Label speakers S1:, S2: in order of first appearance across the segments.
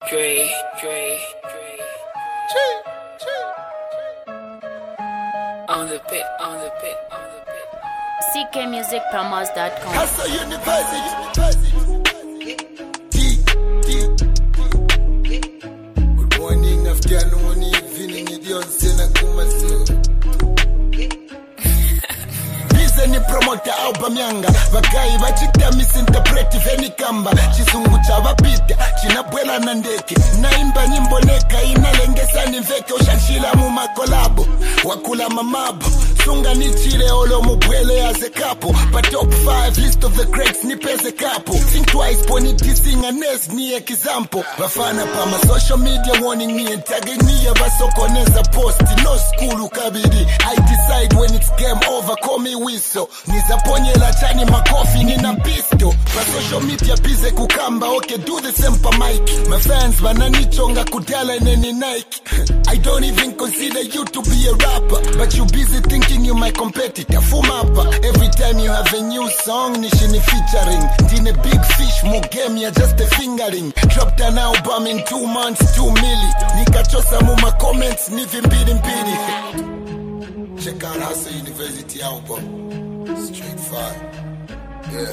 S1: Dre. On the pit.
S2: ckmusicpromos.com.
S3: Hustle University. Good morning, afternoon, evening, idionse na kumaso. Bize ni promoter album yanga. Vagai vachita misinterpreti veni kamba. Chisungu cha vapita, chinabwela na ndeke. Naimba nyimbo neka, inalengesa ni mveke. Ushanshila mu makolabo, wakula mamabo. Sunga ni chile olo mubwele as a couple. But top 5 list of the greats ni pese couple. Think twice poni dissing a nes ni example. Bafana pa ma social media warning me and tagging me ya basokoneza post. No school ukabidi. I decide when it's game over call me whistle. Nizaponye la chani makofi nina pisto. Pa social media bize kukamba okay do the same pa mic. My fans bananichonga kudala neni Nike. I don't even consider you to be a rapper. But you busy thinking you my competitor. Fumapa. Every time you have a new song, nishini featuring. Dine big fish, more game, ya just a fingering. Dropped an album in 2 months, 2 milli. Nikachosa muma comments, nivi mbidi. Check out Hustle University album. Straight fire. Yeah.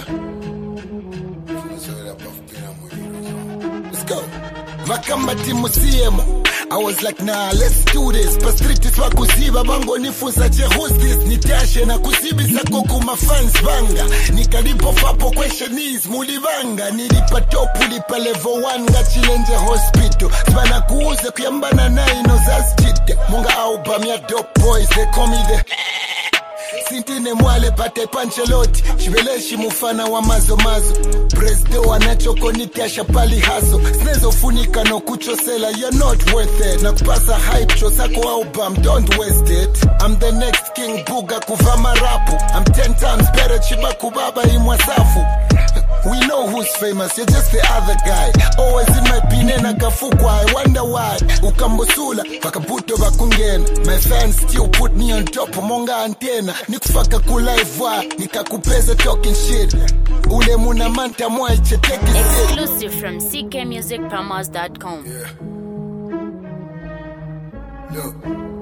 S3: Let's go. Vakamba timu CM. I was like, nah, let's do this. Pa street is wakuziba bango nifusa che who's this. Nitashe na kuzibisa kuku mafans banga. Nikalipo fapo question is mulivanga. Nilipa top ulipa level 1 nga chilenje hospital. Spana kuuze kuyambana na ino zazjite. Munga album ya dope boys, they call me the Sintine mwale pate pancheloti. Chibeleshi mufana wa mazo. Presdo wanachoko nitiasha pali haso. Snezo funika no kuchosela, you're not worth it. Nakupasa hype chosako album, don't waste it. I'm the next king buga kuvama rapu. I'm 10 times better chibaku baba imwasafu. We know who's famous, you're just the other guy. Always in my pine na kafukwa, I wonder why. Ukambosula, pakabuto bakungena. My fans still put me on top, monga antena. Nikufaka kulive wa, nikakupeza talking shit. Ule muna manta mwache, take it shit.
S2: Exclusive from ckmusicpromos.com.
S3: Yeah. Look.